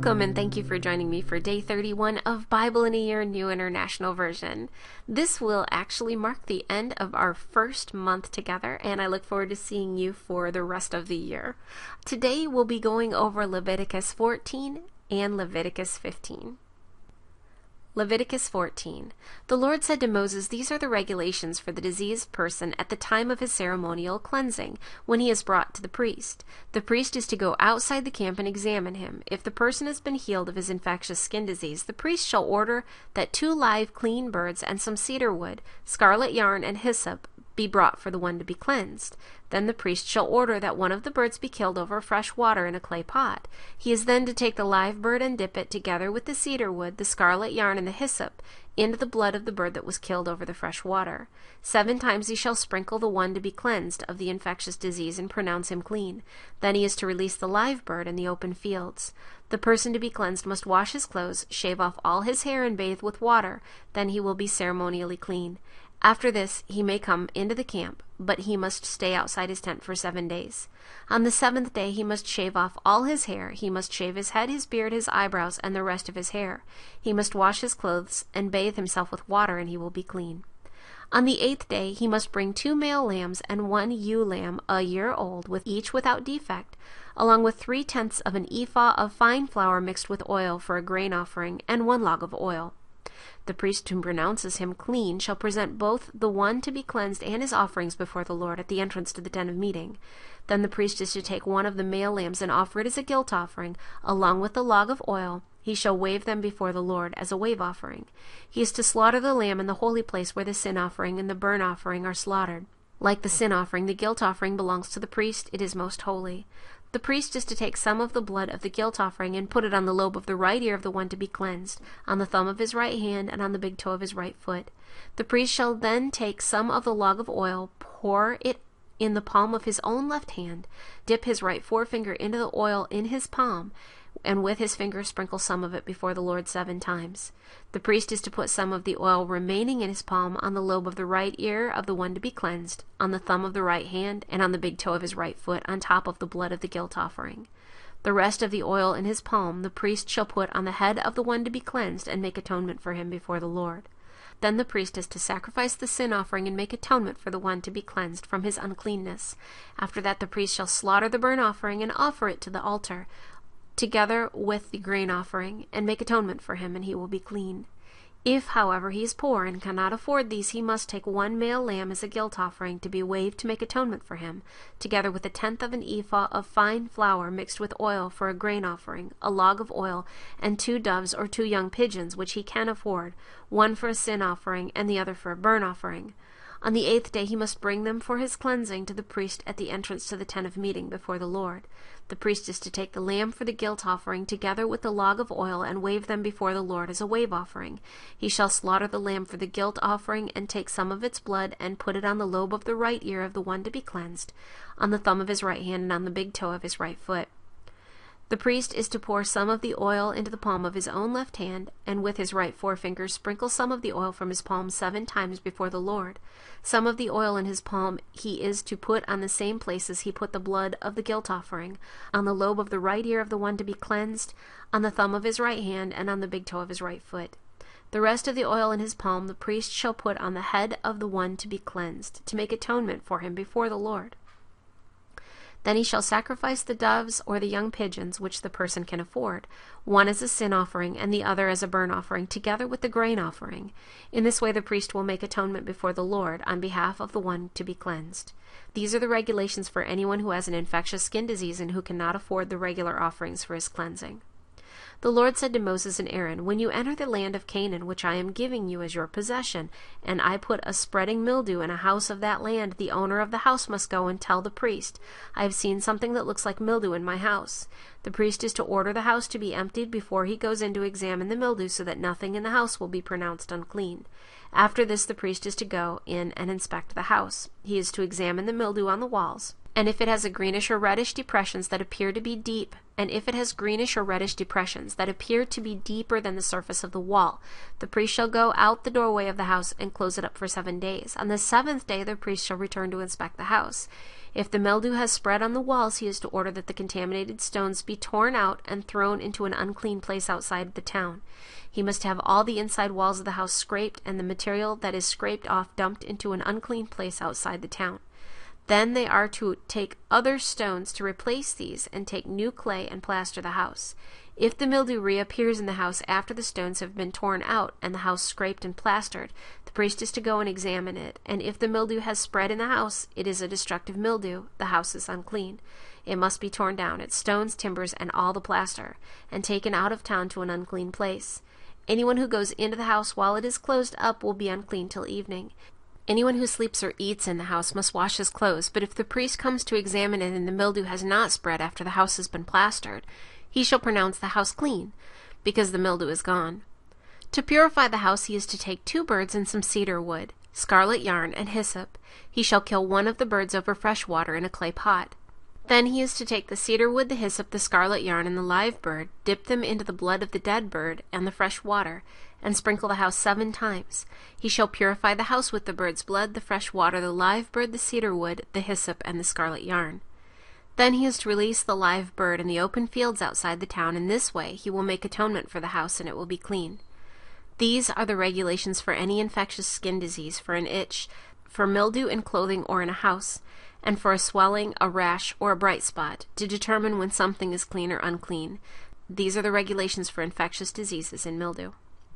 Welcome and thank you for joining me for day 31 of Bible in a Year New International Version. This will actually mark the end of our first month together, and I look forward to seeing you for the rest of the year. Today we'll be going over Leviticus 14 and Leviticus 15. Leviticus 14. The Lord said to Moses, "These are the regulations for the diseased person at the time of his ceremonial cleansing, when he is brought to the priest. The priest is to go outside the camp and examine him. If the person has been healed of his infectious skin disease, the priest shall order that 2 live clean birds and some cedar wood, scarlet yarn, and hyssop be brought for the one to be cleansed. Then the priest shall order that one of the birds be killed over fresh water in a clay pot. He is then to take the live bird and dip it, together with the cedar wood, the scarlet yarn, and the hyssop, into the blood of the bird that was killed over the fresh water. 7 times he shall sprinkle the one to be cleansed of the infectious disease and pronounce him clean. Then he is to release the live bird in the open fields. The person to be cleansed must wash his clothes, shave off all his hair, and bathe with water. Then he will be ceremonially clean. After this he may come into the camp, but he must stay outside his tent for 7 days. On the 7th day he must shave off all his hair. He must shave his head, his beard, his eyebrows, and the rest of his hair. He must wash his clothes and bathe himself with water, and he will be clean. On the 8th day he must bring 2 male lambs and 1 ewe lamb a year old, with each without defect, along with 3/10 of an ephah of fine flour mixed with oil for a grain offering, and 1 log of oil. The priest who pronounces him clean shall present both the one to be cleansed and his offerings before the Lord at the entrance to the tent of meeting. Then the priest is to take 1 of the male lambs and offer it as a guilt offering, along with the log of oil. He shall wave them before the Lord as a wave offering. He is to slaughter the lamb in the holy place where the sin offering and the burnt offering are slaughtered. Like the sin offering, the guilt offering belongs to the priest. It is most holy. The priest is to take some of the blood of the guilt offering and put it on the lobe of the right ear of the one to be cleansed, on the thumb of his right hand, and on the big toe of his right foot. The priest shall then take some of the log of oil, pour it in the palm of his own left hand, dip his right forefinger into the oil in his palm, and with his finger sprinkle some of it before the Lord 7 times. The priest is to put some of the oil remaining in his palm on the lobe of the right ear of the one to be cleansed, on the thumb of the right hand, and on the big toe of his right foot, on top of the blood of the guilt offering. The rest of the oil in his palm the priest shall put on the head of the one to be cleansed and make atonement for him before the Lord. Then the priest is to sacrifice the sin offering and make atonement for the one to be cleansed from his uncleanness. After that the priest shall slaughter the burnt offering and offer it to the altar, together with the grain offering, and make atonement for him, and he will be clean. If, however, he is poor and cannot afford these, he must take 1 male lamb as a guilt offering to be waved to make atonement for him, together with 1/10 of an ephah of fine flour mixed with oil for a grain offering, a log of oil, and 2 doves or 2 young pigeons, which he can afford, 1 for a sin offering and the other for a burnt offering. On the 8th day he must bring them for his cleansing to the priest at the entrance to the tent of meeting before the Lord. The priest is to take the lamb for the guilt offering, together with the log of oil, and wave them before the Lord as a wave offering. He shall slaughter the lamb for the guilt offering, and take some of its blood, and put it on the lobe of the right ear of the one to be cleansed, on the thumb of his right hand, and on the big toe of his right foot. The priest is to pour some of the oil into the palm of his own left hand, and with his right forefinger sprinkle some of the oil from his palm 7 times before the Lord. Some of the oil in his palm he is to put on the same places he put the blood of the guilt offering, on the lobe of the right ear of the one to be cleansed, on the thumb of his right hand, and on the big toe of his right foot. The rest of the oil in his palm the priest shall put on the head of the one to be cleansed, to make atonement for him before the Lord. Then he shall sacrifice the doves or the young pigeons, which the person can afford, 1 as a sin offering and the other as a burnt offering, together with the grain offering. In this way the priest will make atonement before the Lord on behalf of the one to be cleansed. These are the regulations for anyone who has an infectious skin disease and who cannot afford the regular offerings for his cleansing. The Lord said to Moses and Aaron, "When you enter the land of Canaan, which I am giving you as your possession, and I put a spreading mildew in a house of that land, the owner of the house must go and tell the priest, 'I have seen something that looks like mildew in my house.' The priest is to order the house to be emptied before he goes in to examine the mildew, so that nothing in the house will be pronounced unclean. After this the priest is to go in and inspect the house. He is to examine the mildew on the walls, and if it has greenish or reddish depressions that appear to be deeper than the surface of the wall, the priest shall go out the doorway of the house and close it up for 7 days. On the 7th day the priest shall return to inspect the house. If the mildew has spread on the walls, he is to order that the contaminated stones be torn out and thrown into an unclean place outside the town. He must have all the inside walls of the house scraped, and the material that is scraped off dumped into an unclean place outside the town. Then they are to take other stones to replace these, and take new clay and plaster the house. If the mildew reappears in the house after the stones have been torn out and the house scraped and plastered, the priest is to go and examine it, and if the mildew has spread in the house, it is a destructive mildew, the house is unclean. It must be torn down, its stones, timbers, and all the plaster, and taken out of town to an unclean place. Anyone who goes into the house while it is closed up will be unclean till evening. Anyone who sleeps or eats in the house must wash his clothes, but if the priest comes to examine it and the mildew has not spread after the house has been plastered, he shall pronounce the house clean, because the mildew is gone. To purify the house he is to take 2 birds and some cedar wood, scarlet yarn, and hyssop. He shall kill one of the birds over fresh water in a clay pot. Then he is to take the cedar wood, the hyssop, the scarlet yarn, and the live bird, dip them into the blood of the dead bird and the fresh water, and sprinkle the house 7 times. He shall purify the house with the bird's blood, the fresh water, the live bird, the cedar wood, the hyssop, and the scarlet yarn. Then he is to release the live bird in the open fields outside the town. In this way he will make atonement for the house, and it will be clean. These are the regulations for any infectious skin disease, for an itch, for mildew in clothing or in a house, and for a swelling, a rash, or a bright spot, to determine when something is clean or unclean. These are the regulations for infectious diseases in mildew.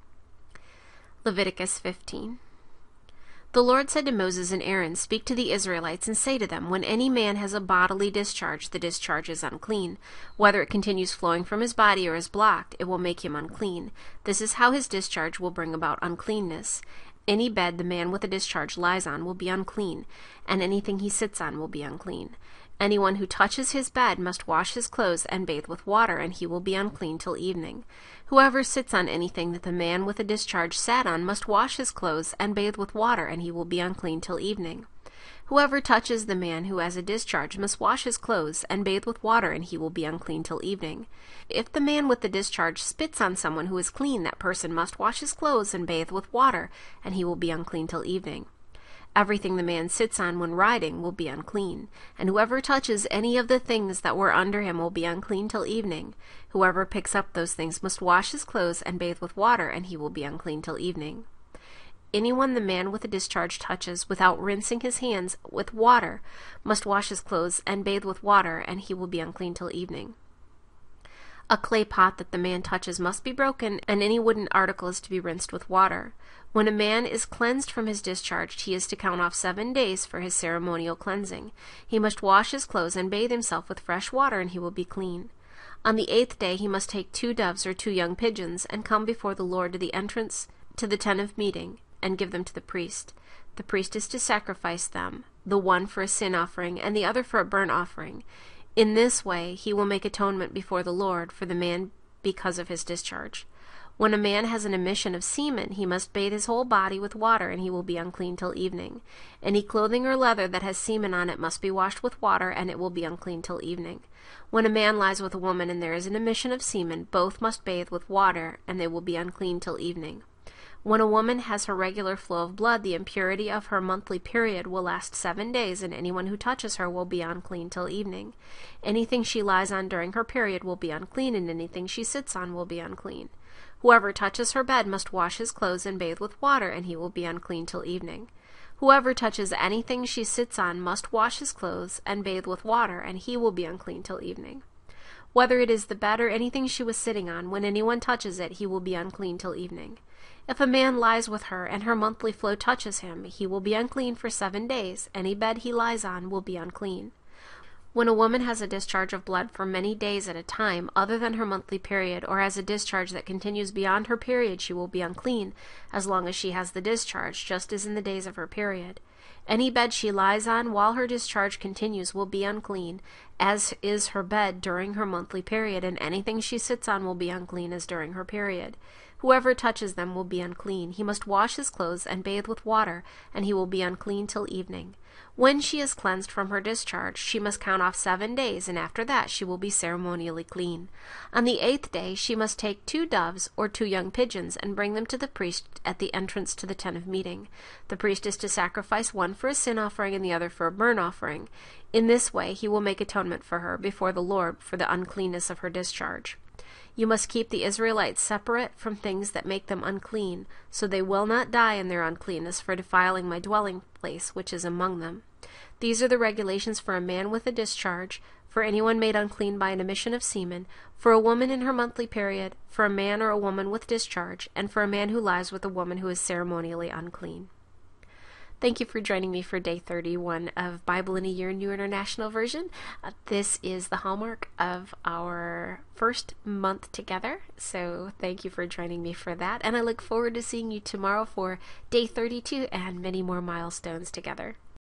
Leviticus 15. The Lord said to Moses and Aaron, "Speak to the Israelites and say to them, when any man has a bodily discharge, the discharge is unclean. Whether it continues flowing from his body or is blocked, it will make him unclean. This is how his discharge will bring about uncleanness. Any bed the man with a discharge lies on will be unclean, and anything he sits on will be unclean. Anyone who touches his bed must wash his clothes and bathe with water, and he will be unclean till evening. Whoever sits on anything that the man with a discharge sat on must wash his clothes and bathe with water, and he will be unclean till evening. Whoever touches the man who has a discharge must wash his clothes and bathe with water, and he will be unclean till evening. If the man with the discharge spits on someone who is clean, that person must wash his clothes and bathe with water, and he will be unclean till evening. Everything the man sits on when riding will be unclean, and whoever touches any of the things that were under him will be unclean till evening. Whoever picks up those things must wash his clothes and bathe with water, and he will be unclean till evening. Anyone the man with a discharge touches without rinsing his hands with water must wash his clothes and bathe with water, and he will be unclean till evening. A clay pot that the man touches must be broken, and any wooden article is to be rinsed with water. When a man is cleansed from his discharge, he is to count off 7 days for his ceremonial cleansing. He must wash his clothes and bathe himself with fresh water, and he will be clean. On the 8th day he must take 2 doves or 2 young pigeons, and come before the Lord to the entrance to the tent of meeting, and give them to the priest. The priest is to sacrifice them, the one for a sin offering, and the other for a burnt offering. In this way he will make atonement before the Lord for the man because of his discharge. When a man has an emission of semen, he must bathe his whole body with water, and he will be unclean till evening. Any clothing or leather that has semen on it must be washed with water, and it will be unclean till evening. When a man lies with a woman and there is an emission of semen, both must bathe with water, and they will be unclean till evening. When a woman has her regular flow of blood, the impurity of her monthly period will last 7 days, and anyone who touches her will be unclean till evening. Anything she lies on during her period will be unclean, and anything she sits on will be unclean. Whoever touches her bed must wash his clothes and bathe with water, and he will be unclean till evening. Whoever touches anything she sits on must wash his clothes and bathe with water, and he will be unclean till evening. Whether it is the bed or anything she was sitting on, when anyone touches it, he will be unclean till evening. If a man lies with her and her monthly flow touches him, he will be unclean for 7 days. Any bed he lies on will be unclean. When a woman has a discharge of blood for many days at a time, other than her monthly period, or has a discharge that continues beyond her period, she will be unclean, as long as she has the discharge, just as in the days of her period. Any bed she lies on while her discharge continues will be unclean, as is her bed during her monthly period, and anything she sits on will be unclean as during her period. Whoever touches them will be unclean. He must wash his clothes and bathe with water, and he will be unclean till evening. When she is cleansed from her discharge, she must count off 7 days, and after that she will be ceremonially clean. On the 8th day she must take 2 doves or 2 young pigeons, and bring them to the priest at the entrance to the tent of meeting. The priest is to sacrifice one for a sin offering and the other for a burnt offering. In this way he will make atonement for her before the Lord for the uncleanness of her discharge. You must keep the Israelites separate from things that make them unclean, so they will not die in their uncleanness for defiling my dwelling place which is among them. These are the regulations for a man with a discharge, for anyone made unclean by an emission of semen, for a woman in her monthly period, for a man or a woman with discharge, and for a man who lies with a woman who is ceremonially unclean. Thank you for joining me for day 31 of Bible in a Year New International Version. This is the hallmark of our first month together, so thank you for joining me for that, and I look forward to seeing you tomorrow for day 32 and many more milestones together.